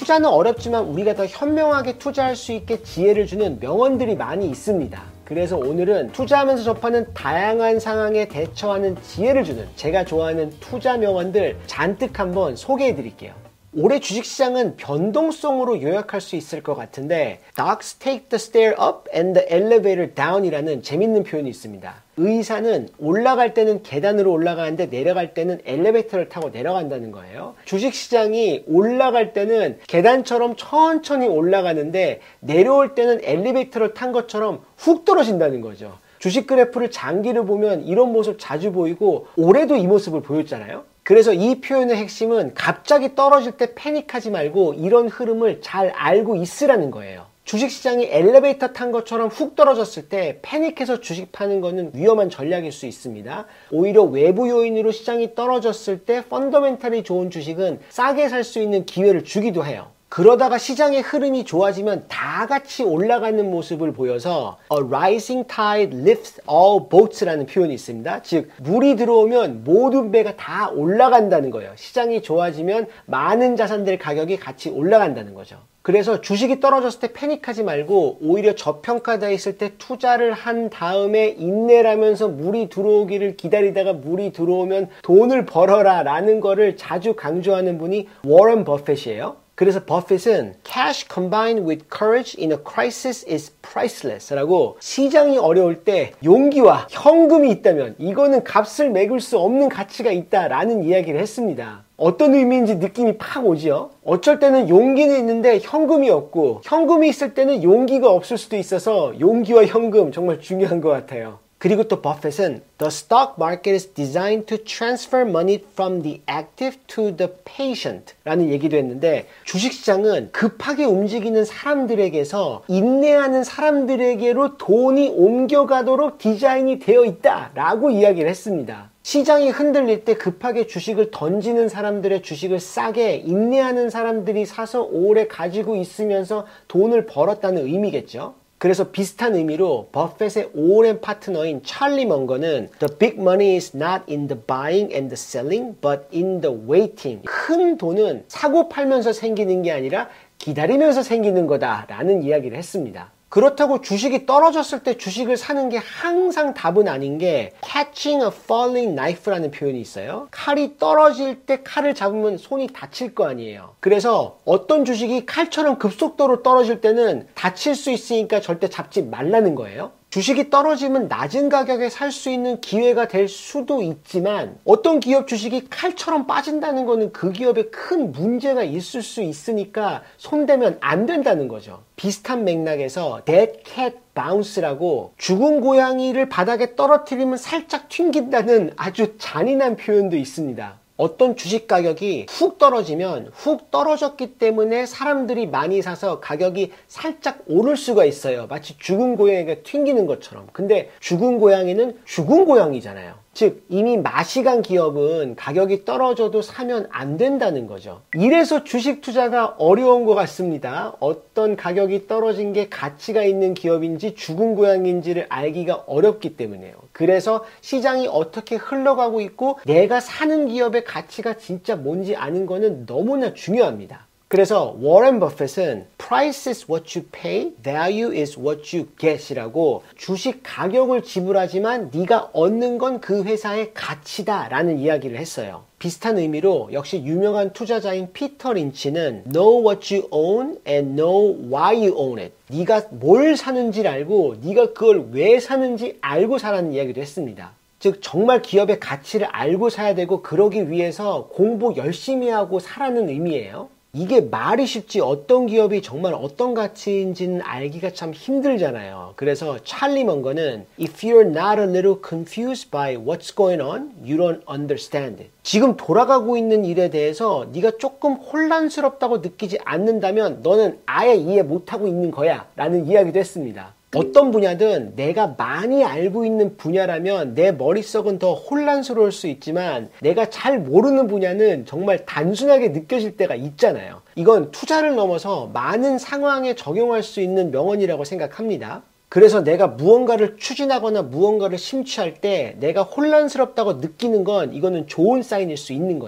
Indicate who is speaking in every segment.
Speaker 1: 투자는 어렵지만 우리가 더 현명하게 투자할 수 있게 지혜를 주는 명언들이 많이 있습니다. 그래서 오늘은 투자하면서 접하는 다양한 상황에 대처하는 지혜를 주는 제가 좋아하는 투자 명언들 잔뜩 한번 소개해 드릴게요. 올해 주식시장은 변동성으로 요약할 수 있을 것 같은데 Dogs take the stair up and the elevator down 이라는 재밌는 표현이 있습니다. 의사는 올라갈 때는 계단으로 올라가는데 내려갈 때는 엘리베이터를 타고 내려간다는 거예요. 주식시장이 올라갈 때는 계단처럼 천천히 올라가는데 내려올 때는 엘리베이터를 탄 것처럼 훅 떨어진다는 거죠. 주식 그래프를 장기를 보면 이런 모습 자주 보이고 올해도 이 모습을 보였잖아요. 그래서 이 표현의 핵심은 갑자기 떨어질 때 패닉하지 말고 이런 흐름을 잘 알고 있으라는 거예요. 주식시장이 엘리베이터 탄 것처럼 훅 떨어졌을 때 패닉해서 주식 파는 거는 위험한 전략일 수 있습니다. 오히려 외부 요인으로 시장이 떨어졌을 때 펀더멘탈이 좋은 주식은 싸게 살 수 있는 기회를 주기도 해요. 그러다가 시장의 흐름이 좋아지면 다 같이 올라가는 모습을 보여서 A rising tide lifts all boats라는 표현이 있습니다. 즉 물이 들어오면 모든 배가 다 올라간다는 거예요. 시장이 좋아지면 많은 자산들 가격이 같이 올라간다는 거죠. 그래서 주식이 떨어졌을 때 패닉하지 말고 오히려 저평가되어 있을 때 투자를 한 다음에 인내라면서 물이 들어오기를 기다리다가 물이 들어오면 돈을 벌어라 라는 거를 자주 강조하는 분이 워런 버핏이에요. 그래서 버핏은 Cash combined with courage in a crisis is priceless 라고 시장이 어려울 때 용기와 현금이 있다면 이거는 값을 매길 수 없는 가치가 있다라는 이야기를 했습니다. 어떤 의미인지 느낌이 팍 오지요? 어쩔 때는 용기는 있는데 현금이 없고 현금이 있을 때는 용기가 없을 수도 있어서 용기와 현금 정말 중요한 것 같아요. 그리고 또 버핏은 The stock market is designed to transfer money from the active to the patient 라는 얘기도 했는데 주식시장은 급하게 움직이는 사람들에게서 인내하는 사람들에게로 돈이 옮겨가도록 디자인이 되어 있다 라고 이야기를 했습니다. 시장이 흔들릴 때 급하게 주식을 던지는 사람들의 주식을 싸게 인내하는 사람들이 사서 오래 가지고 있으면서 돈을 벌었다는 의미겠죠. 그래서 비슷한 의미로 버핏의 오랜 파트너인 찰리 먼거는 The big money is not in the buying and the selling, but in the waiting. 큰 돈은 사고 팔면서 생기는 게 아니라 기다리면서 생기는 거다라는 이야기를 했습니다. 그렇다고 주식이 떨어졌을 때 주식을 사는 게 항상 답은 아닌 게 catching a falling knife라는 표현이 있어요. 칼이 떨어질 때 칼을 잡으면 손이 다칠 거 아니에요. 그래서 어떤 주식이 칼처럼 급속도로 떨어질 때는 다칠 수 있으니까 절대 잡지 말라는 거예요. 주식이 떨어지면 낮은 가격에 살 수 있는 기회가 될 수도 있지만 어떤 기업 주식이 칼처럼 빠진다는 거는 그 기업에 큰 문제가 있을 수 있으니까 손대면 안 된다는 거죠. 비슷한 맥락에서 Dead Cat Bounce라고 죽은 고양이를 바닥에 떨어뜨리면 살짝 튕긴다는 아주 잔인한 표현도 있습니다. 어떤 주식 가격이 훅 떨어지면 훅 떨어졌기 때문에 사람들이 많이 사서 가격이 살짝 오를 수가 있어요. 마치 죽은 고양이가 튕기는 것처럼. 근데 죽은 고양이는 죽은 고양이잖아요. 즉 이미 맛이 간 기업은 가격이 떨어져도 사면 안 된다는 거죠. 이래서 주식 투자가 어려운 것 같습니다. 어떤 가격이 떨어진 게 가치가 있는 기업인지 죽은 고양이인지를 알기가 어렵기 때문에요. 그래서 시장이 어떻게 흘러가고 있고 내가 사는 기업의 가치가 진짜 뭔지 아는 거는 너무나 중요합니다. 그래서 워런 버핏은 Price is what you pay, value is what you get 이라고 주식 가격을 지불하지만 네가 얻는 건 그 회사의 가치다 라는 이야기를 했어요. 비슷한 의미로 역시 유명한 투자자인 피터 린치는 Know what you own and know why you own it. 네가 뭘 사는지를 알고 네가 그걸 왜 사는지 알고 사라는 이야기도 했습니다. 즉 정말 기업의 가치를 알고 사야 되고 그러기 위해서 공부 열심히 하고 사라는 의미예요. 이게 말이 쉽지 어떤 기업이 정말 어떤 가치인지는 알기가 참 힘들잖아요. 그래서 찰리 먼거는 If you're not a little confused by what's going on, you don't understand it. 지금 돌아가고 있는 일에 대해서 네가 조금 혼란스럽다고 느끼지 않는다면 너는 아예 이해 못하고 있는 거야 라는 이야기도 했습니다. 어떤 분야든 내가 많이 알고 있는 분야라면 내 머릿속은 더 혼란스러울 수 있지만 내가 잘 모르는 분야는 정말 단순하게 느껴질 때가 있잖아요. 이건 투자를 넘어서 많은 상황에 적용할 수 있는 명언이라고 생각합니다. 그래서 내가 무언가를 추진하거나 무언가를 심취할 때 내가 혼란스럽다고 느끼는 건 이거는 좋은 사인일 수 있는 거예요.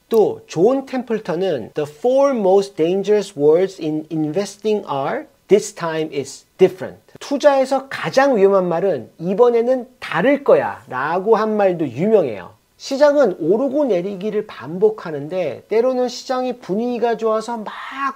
Speaker 1: 또 존 템플턴은 The four most dangerous words in investing are This time is different. 투자에서 가장 위험한 말은 이번에는 다를 거야 라고 한 말도 유명해요. 시장은 오르고 내리기를 반복하는데 때로는 시장이 분위기가 좋아서 막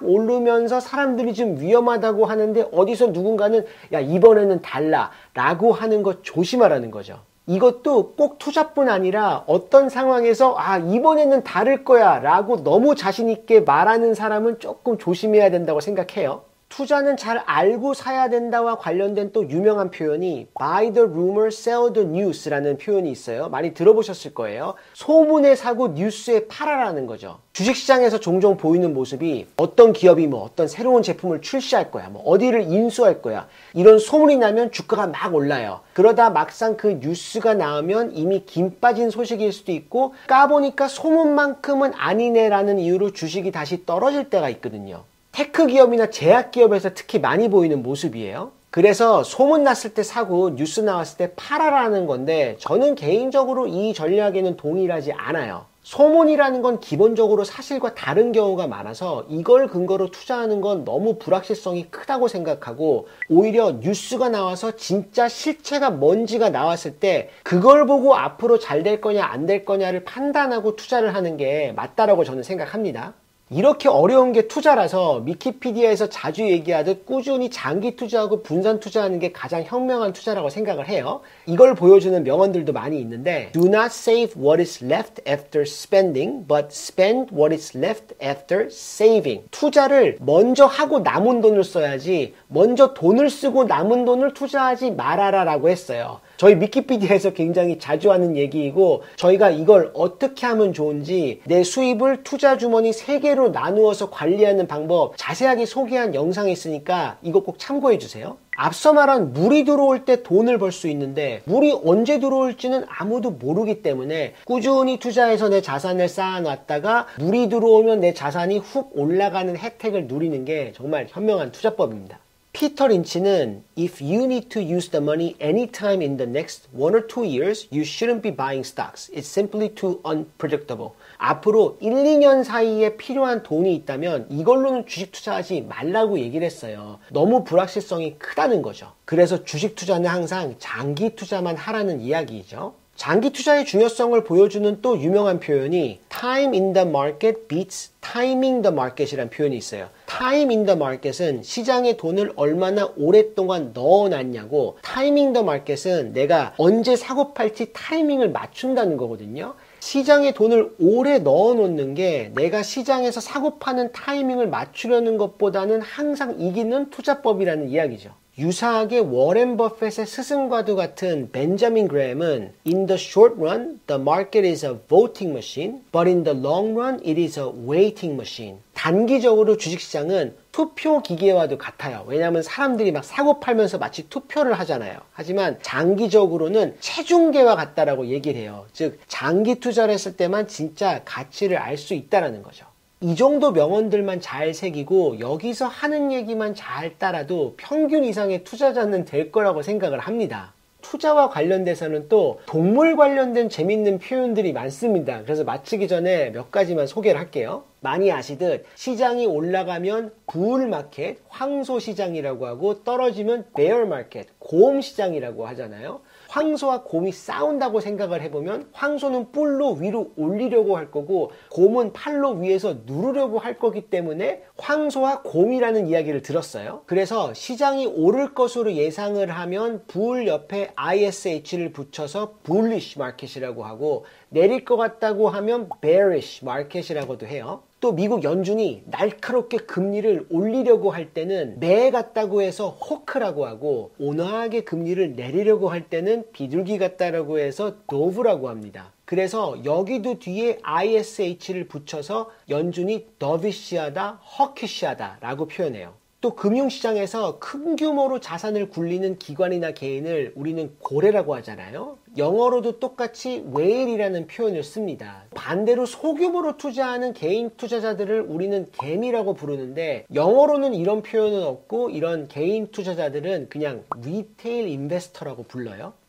Speaker 1: 오르면서 사람들이 좀 위험하다고 하는데 어디서 누군가는 야 이번에는 달라 라고 하는 거 조심하라는 거죠. 이것도 꼭 투자뿐 아니라 어떤 상황에서 아 이번에는 다를 거야 라고 너무 자신 있게 말하는 사람은 조금 조심해야 된다고 생각해요. 투자는 잘 알고 사야 된다와 관련된 또 유명한 표현이 buy the rumor, sell the news라는 표현이 있어요. 많이 들어보셨을 거예요. 소문에 사고 뉴스에 팔아라는 거죠. 주식시장에서 종종 보이는 모습이 어떤 기업이 뭐 어떤 새로운 제품을 출시할 거야, 뭐 어디를 인수할 거야 이런 소문이 나면 주가가 막 올라요. 그러다 막상 그 뉴스가 나오면 이미 김 빠진 소식일 수도 있고 까보니까 소문만큼은 아니네라는 이유로 주식이 다시 떨어질 때가 있거든요. 테크 기업이나 제약 기업에서 특히 많이 보이는 모습이에요. 그래서 소문 났을 때 사고 뉴스 나왔을 때 팔아라는 건데 저는 개인적으로 이 전략에는 동일하지 않아요. 소문이라는 건 기본적으로 사실과 다른 경우가 많아서 이걸 근거로 투자하는 건 너무 불확실성이 크다고 생각하고 오히려 뉴스가 나와서 진짜 실체가 뭔지가 나왔을 때 그걸 보고 앞으로 잘 될 거냐 안 될 거냐를 판단하고 투자를 하는 게 맞다라고 저는 생각합니다. 이렇게 어려운 게 투자라서 위키피디아에서 자주 얘기하듯 꾸준히 장기 투자하고 분산 투자하는 게 가장 현명한 투자라고 생각을 해요. 이걸 보여주는 명언들도 많이 있는데 Do not save what is left after spending, but spend what is left after saving. 투자를 먼저 하고 남은 돈을 써야지 먼저 돈을 쓰고 남은 돈을 투자하지 말아라 라고 했어요. 저희 위키피디아에서 굉장히 자주 하는 얘기이고 저희가 이걸 어떻게 하면 좋은지 내 수입을 투자 주머니 3개로 나누어서 관리하는 방법 자세하게 소개한 영상이 있으니까 이거 꼭 참고해 주세요. 앞서 말한 물이 들어올 때 돈을 벌 수 있는데 물이 언제 들어올지는 아무도 모르기 때문에 꾸준히 투자해서 내 자산을 쌓아놨다가 물이 들어오면 내 자산이 훅 올라가는 혜택을 누리는 게 정말 현명한 투자법입니다. 피터 린치는 If you need to use the money anytime in the next 1 or 2 years, you shouldn't be buying stocks. It's simply too unpredictable. 앞으로 1, 2년 사이에 필요한 돈이 있다면 이걸로는 주식 투자하지 말라고 얘기를 했어요. 너무 불확실성이 크다는 거죠. 그래서 주식 투자는 항상 장기 투자만 하라는 이야기이죠. 장기 투자의 중요성을 보여주는 또 유명한 표현이 Time in the market beats timing the market이라는 표현이 있어요. Time in the market은 시장에 돈을 얼마나 오랫동안 넣어놨냐고 Timing the market은 내가 언제 사고 팔지 타이밍을 맞춘다는 거거든요. 시장에 돈을 오래 넣어놓는 게 내가 시장에서 사고 파는 타이밍을 맞추려는 것보다는 항상 이기는 투자법이라는 이야기죠. 유사하게 워렌 버핏의 스승과도 같은 벤자민 그레엄은 In the short run, the market is a voting machine, but in the long run, it is a waiting machine. 단기적으로 주식시장은 투표 기계와도 같아요. 왜냐하면 사람들이 막 사고 팔면서 마치 투표를 하잖아요. 하지만 장기적으로는 체중계와 같다라고 얘기를 해요. 즉 장기 투자를 했을 때만 진짜 가치를 알 수 있다는 거죠. 이 정도 명언들만 잘 새기고 여기서 하는 얘기만 잘 따라도 평균 이상의 투자자는 될 거라고 생각을 합니다. 투자와 관련돼서는 또 동물 관련된 재밌는 표현들이 많습니다. 그래서 마치기 전에 몇 가지만 소개를 할게요. 많이 아시듯 시장이 올라가면 부울 마켓, 황소 시장이라고 하고 떨어지면 베어 마켓, 고음 시장이라고 하잖아요. 황소와 곰이 싸운다고 생각을 해보면 황소는 뿔로 위로 올리려고 할 거고 곰은 팔로 위에서 누르려고 할 거기 때문에 황소와 곰이라는 이야기를 들었어요. 그래서 시장이 오를 것으로 예상을 하면 부울 옆에 ISH를 붙여서 bullish market이라고 하고 내릴 것 같다고 하면 bearish market이라고도 해요. 또 미국 연준이 날카롭게 금리를 올리려고 할 때는 매 같다고 해서 호크라고 하고 온화하게 금리를 내리려고 할 때는 비둘기 같다라고 해서 도브라고 합니다. 그래서 여기도 뒤에 ISH를 붙여서 연준이 더비시하다, 허키시하다 라고 표현해요. 또 금융시장에서 큰 규모로 자산을 굴리는 기관이나 개인을 우리는 고래라고 하잖아요. 영어로도 똑같이 whale이라는 표현을 씁니다. 반대로 소규모로 투자하는 개인 투자자들을 우리는 개미라고 부르는데 영어로는 이런 표현은 없고 이런 개인 투자자들은 그냥 retail investor라고 불러요.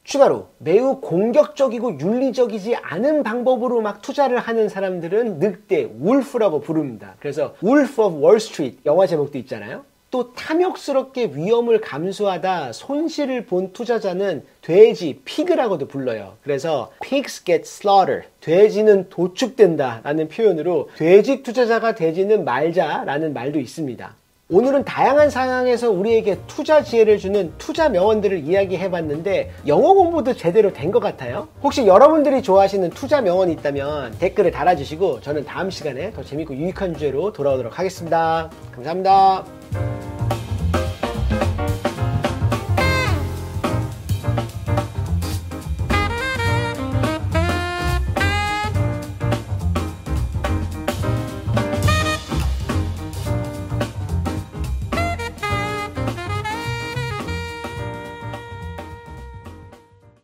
Speaker 1: 추가로 매우 공격적이고 윤리적이지 않은 방법으로 막 투자를 하는 사람들은 늑대, 울프라고 부릅니다. 그래서 Wolf of Wall Street 영화 제목도 있잖아요. 또 탐욕스럽게 위험을 감수하다 손실을 본 투자자는 돼지, 피그라고도 불러요. 그래서 pigs get slaughtered, 돼지는 도축된다 라는 표현으로 돼지 투자자가 되지는 말자라는 말도 있습니다. 오늘은 다양한 상황에서 우리에게 투자 지혜를 주는 투자 명언들을 이야기해봤는데 영어 공부도 제대로 된 것 같아요. 혹시 여러분들이 좋아하시는 투자 명언이 있다면 댓글을 달아주시고 저는 다음 시간에 더 재밌고 유익한 주제로 돌아오도록 하겠습니다. 감사합니다.